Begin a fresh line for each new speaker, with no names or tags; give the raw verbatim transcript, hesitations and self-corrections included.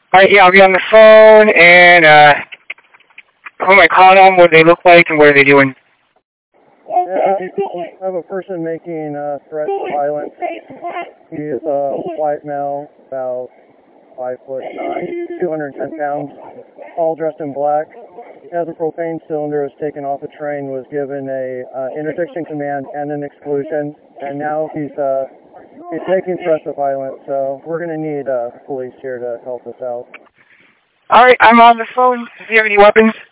Alright, yeah, I'll be on the phone, and, uh, who am I calling on? What do they look like, and what are they doing?
Yeah, I have a person making uh, threats of violence. He is a white male, about five foot nine, two hundred ten pounds, all dressed in black. As a propane cylinder was taken off the train, was given a uh, interdiction command and an exclusion, and now he's uh, he's making threats of violence. So we're going to need uh, police here to help us out.
Alright, I'm on the phone. Do you have any weapons?